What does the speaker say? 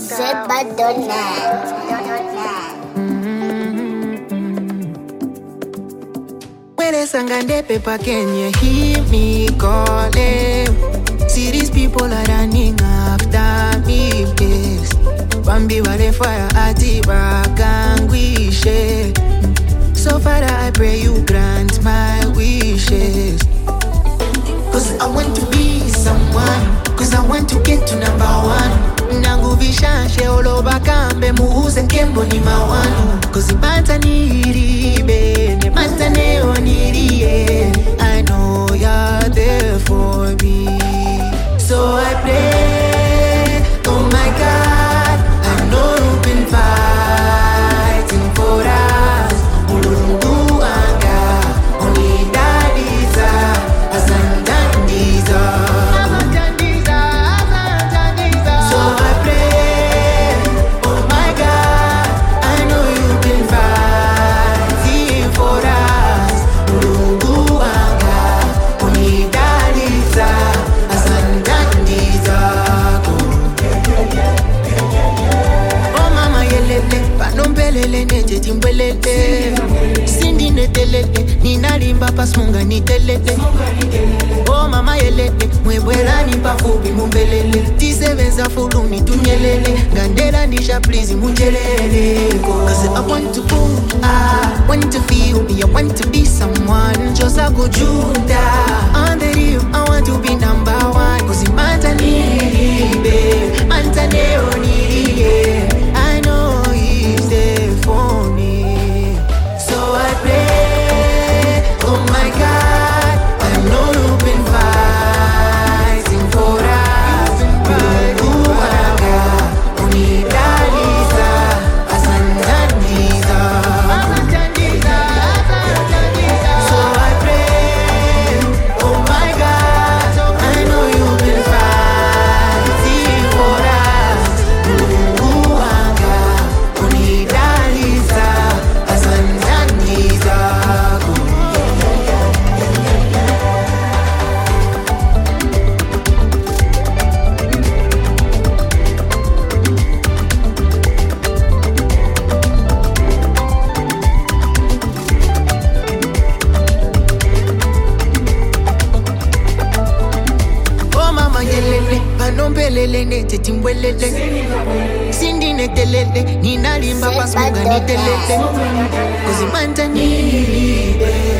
Zebadona. Wele sangande pepa, can you hear me calling? See these people are running after me, yes. Bambi wale fire ati bakangwishe. So Father, I pray you grant my wishes. Cause I want to be someone, cause I want to get to number one. Nangu vishanshe oloba kambe muhuze kembo ni mawanu. Cause ibanta niribe, ne manta neo nirie. I know you're there for me. So I pray, oh my God, I know you've been fighting for us. Ulungu anga, unidadiza, azandandiza. So I pray, oh my God, I know you've been fighting for us. Ulungu anga, unidadiza, azandandiza. Oh mama yelele, panombelele neje timbelele. Sindi netelele, ninalimba pasmunga nitelele. Oh mama yelele, mwebwela nimpa fupi mumbelele. Tiseveza fuluni tunyelele, ngandela nisha please munjelele. Cause I want to go, I want to feel me, I want to be someone. Just like Juda, on the real, I want to be number one. Cause it manta niribe, manta neo nirie. I know he's there for me. So I pray, oh my God, I know you've been fighting for us. Uwanga, unidaliza, azandandiza. So I pray, oh my God, I know you've been fighting for us. Uwanga, unidaliza, azandandiza. Oh mama yelele, panombelele nete timbwelele. Sindi netelele, ninalimba pasmunga nitelele. Cause imanta nilibe.